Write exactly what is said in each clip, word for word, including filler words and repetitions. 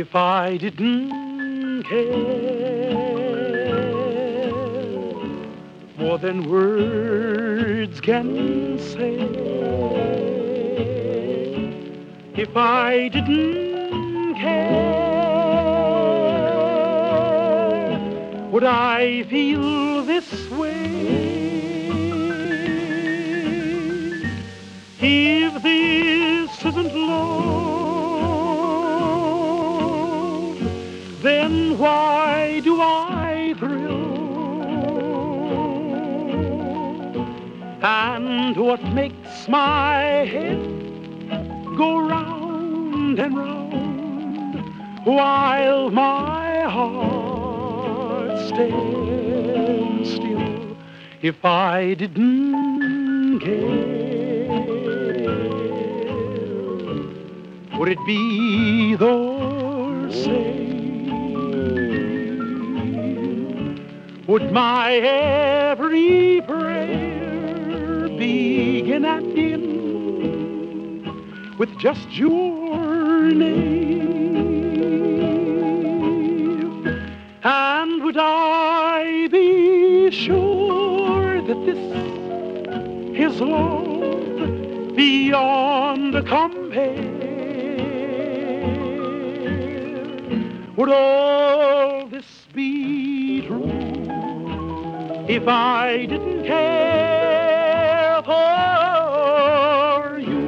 If I didn't care more than words can say, if I didn't care, would I feel this way? If this isn't love, then why do I thrill? And what makes my head go round and round while my heart stands still? If I didn't care, would it be the same? Would my every prayer begin and end with just your name? And would I be sure that this is love beyond compare? Would all this be true if I didn't care for you?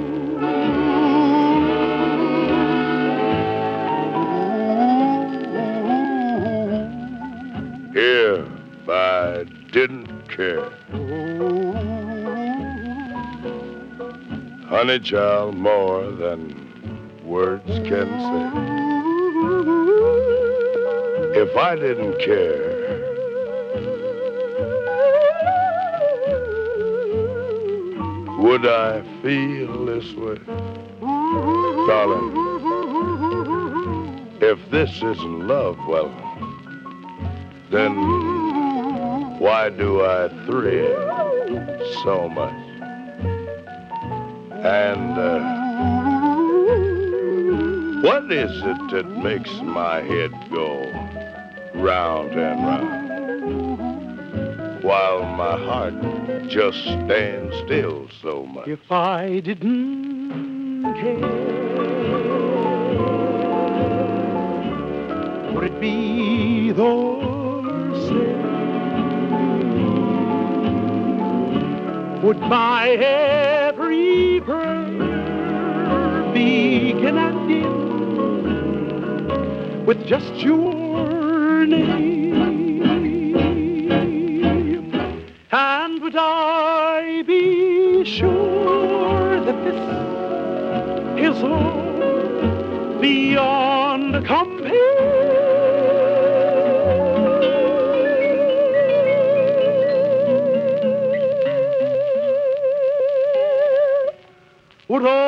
If I didn't care, honey child, more than words can say. If I didn't care, would I feel this way? Darling, if this isn't love, well, then why do I thrill so much? And uh, what is it that makes my head go round and round while my heart just stands still so much? If I didn't care, would it be the same? Would my every prayer begin and end with just your name? And would I be sure that this is love beyond compare? Would